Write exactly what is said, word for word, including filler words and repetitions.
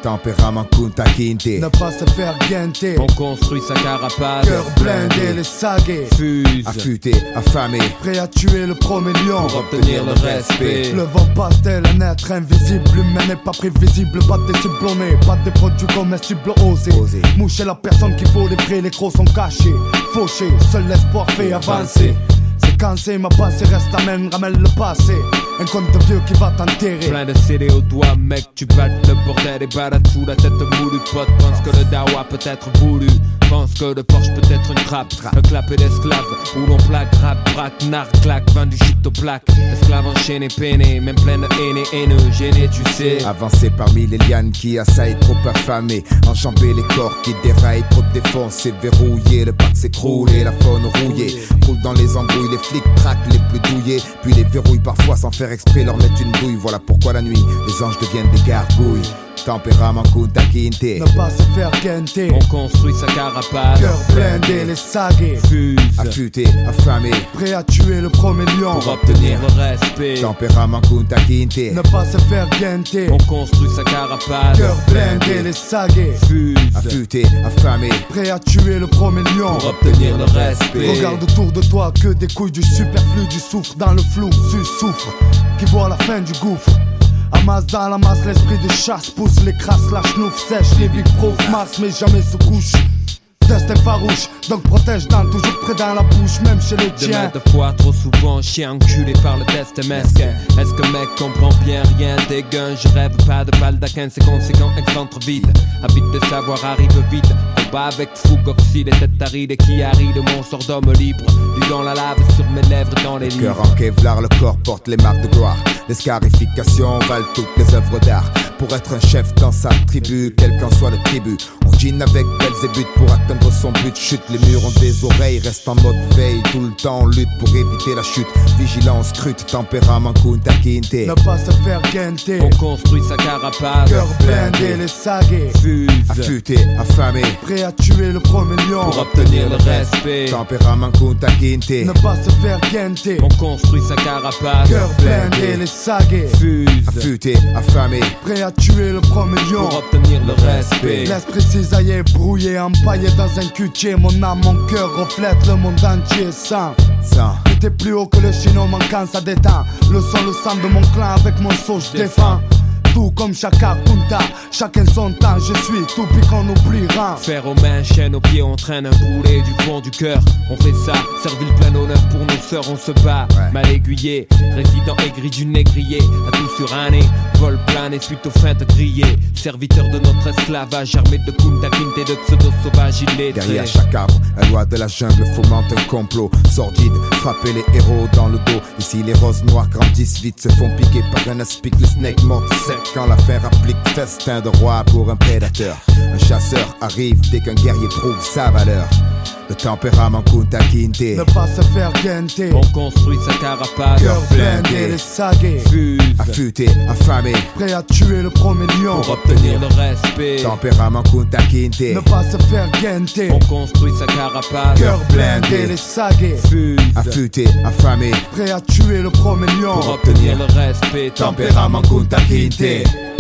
Tempérament Kunta Kinte. Ne pas se faire guenter. On construit sa carapace. Cœur blindé, les sagués. Fuse. Affûté, affamé. Prêt à tuer le premier lion. Pour obtenir le respect. Le vent passe tel un être invisible. L'humain n'est pas prévisible. Pas des ciblonnés. Pas des produits comestibles osés. Osé. Moucher la personne qui vaut les vrais. Les crocs sont cachés. Fauchés. Seul l'espoir fait avancer. C'est cansé, ma passé reste la même. Ramène le passé. Un conte de vieux qui va t'enterrer. Plein de C D au doigt, mec, tu battes le bordel et balades sous la tête moulue. Pote, pense que le dawa peut être voulu. Pense que le Porsche peut être une trappe. Un clapet d'esclave où l'on plaque, rap, braque, narc, claque, vend du shit aux plaques. Esclave enchaîné, peiné, même plein de haine, haineux, gêné, tu sais. Avancer parmi les lianes qui assaillent, trop affamés. Enjamber les corps qui déraillent, trop défoncés, verrouillés. Le parc s'écroule et la faune rouillée. Roule dans les embrouilles, les flics traquent les plus douillés. Puis les verrouillent parfois sans faire exprès, leur mettent une douille. Voilà pourquoi la nuit, les anges deviennent des gargouilles. Tempérament Kunta Kinte. Ne pas se faire guenter. On construit sa carapace. Cœur blindé, les sagués. Fuse. Affûté, affamé. Prêt à tuer le premier lion. Pour obtenir le respect. Tempérament Kunta Kinte. Ne pas se faire guenter. On construit sa carapace. Cœur blindé, les sagués. Fuse. Affûté, affamé. Prêt à tuer le premier lion. Pour obtenir le respect. Regarde autour de toi que des couilles, du superflu, du soufre dans le flou, tu souffres, qui voit la fin du gouffre. Amasse dans la masse, l'esprit de chasse pousse les crasses, la chenouf sèche, les vies prouvent masse mais jamais se couche. Destin farouche, donc protège dans toujours près dans la bouche, même chez les tiens. De fois trop souvent, chien enculé par le test mesquin. Est-ce que mec comprend bien rien des guns? Je rêve pas de baldaquin, c'est conséquent, excentre vide. Habite de savoir arrive vite. Combat avec fougue, oxyde et tête aride et qui arrive de mon sort d'homme libre. Lui dans la lave, sur mes lèvres, dans les livres. Cœur en Kevlar, le corps porte les marques de gloire. Les scarifications valent toutes les œuvres d'art. Pour être un chef dans sa tribu, quel qu'en soit le tribut. On dîne avec Belzébuth pour atteindre son but. Chute, les murs ont des oreilles, reste en mode veille. Tout le temps on lutte pour éviter la chute. Vigilance, scrute, tempérament Kunta Kinte. Ne pas se faire guenter. On construit sa carapace. Cœur blindé, les sagués. Fuse. Affûté, affamé. Prêt à tuer le premier lion. Pour obtenir le respect. Tempérament Kunta Kinte. Ne pas se faire guenter. On construit sa carapace. Cœur blindé, les sagués. Fuse. Affûté, affamé. Prêt à tuer le premier lion. Pour obtenir le respect. L'esprit cisaillé, brouillé, empaillé dans un cutier. Mon âme, mon cœur reflète le monde entier sans. Sans. T'es plus haut que le chino manquant, ça détend. Le sang, le sang de mon clan, avec mon saut je défends. Tout comme Chaka Kunta, chacun son temps, je suis tout puis qu'on oubliera. Fer aux mains, chaîne aux pieds, on traîne un boulet du fond du cœur. On fait ça, servile plein honneur pour nos sœurs, on se bat. Ouais. Mal aiguillé, résident aigri du négrier. À tout suranné, vol plané suite aux feintes grillées. Serviteur de notre esclavage, armé de Kunta Kinte, de pseudo sauvage illettré. Derrière chaque arbre, la loi de la jungle fomente un complot sordide, frapper les héros dans le dos. Ici les roses noires grandissent vite, se font piquer par un aspic, le snake monte sec. Quand l'affaire applique festin de roi pour un prédateur. Un chasseur arrive dès qu'un guerrier prouve sa valeur. Le tempérament Kunta Kinte. Ne pas se faire guenter. On construit sa carapace. Cœur blindé, les sagués. Fuse. Affûté, affamé. Prêt à tuer le premier lion. Pour obtenir le respect. Tempérament Kunta Kinte. Ne pas se faire guenter. On construit sa carapace. Cœur blindé, les sagués. Fuse. Affûté, affamé. Prêt à tuer le premier lion. Pour obtenir le respect. Tempérament Kunta Kinte.